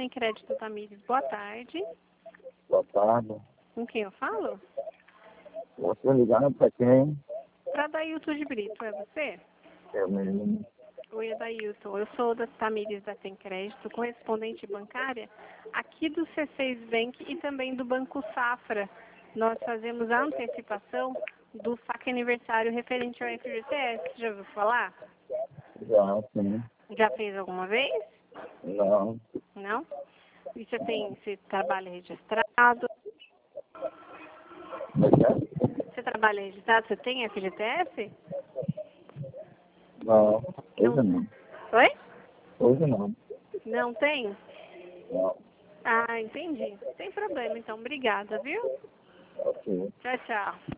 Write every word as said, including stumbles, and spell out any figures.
Tem Crédito Tamires, boa tarde. Boa tarde. Com quem eu falo? Você ligando para quem? Para Dailton de Brito, é você? Eu mesmo. Oi, Dailton. Eu sou da Tamires da Tem Crédito, correspondente bancária aqui do C seis Bank e também do Banco Safra. Nós fazemos a antecipação do saque aniversário referente ao F G T S. Já ouviu falar? Já, sim. Já fez alguma vez? Não. Não? E você tem, você trabalha registrado? Mas é? Você trabalha registrado? Você tem F G T S? Não. Hoje Não. não. Oi? Hoje não. Não tem? Não. Ah, entendi. Sem problema, então. Obrigada, viu? Ok. Tchau, tchau.